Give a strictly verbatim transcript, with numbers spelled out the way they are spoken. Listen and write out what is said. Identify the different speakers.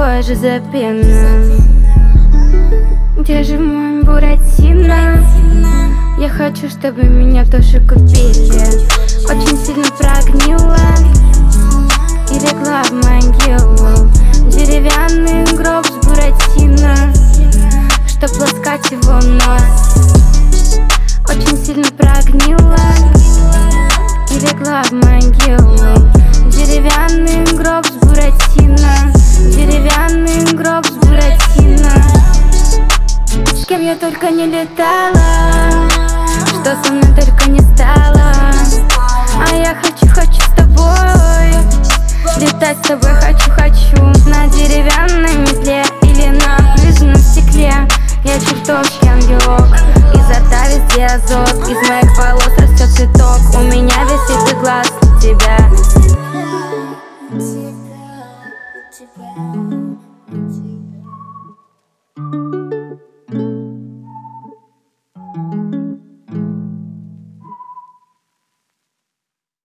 Speaker 1: кожи за пена. Где же мой Буратино? Я хочу, чтобы меня тоже купили. Очень сильно прогнила и легла в могилу. Деревянный гроб с Буратино, чтоб ласкать его нос. Очень сильно прогнила и легла в могилу. Деревянный гроб с Буратино, деревянный гроб с Буратино. С кем я только не летала, что со мной только не стало.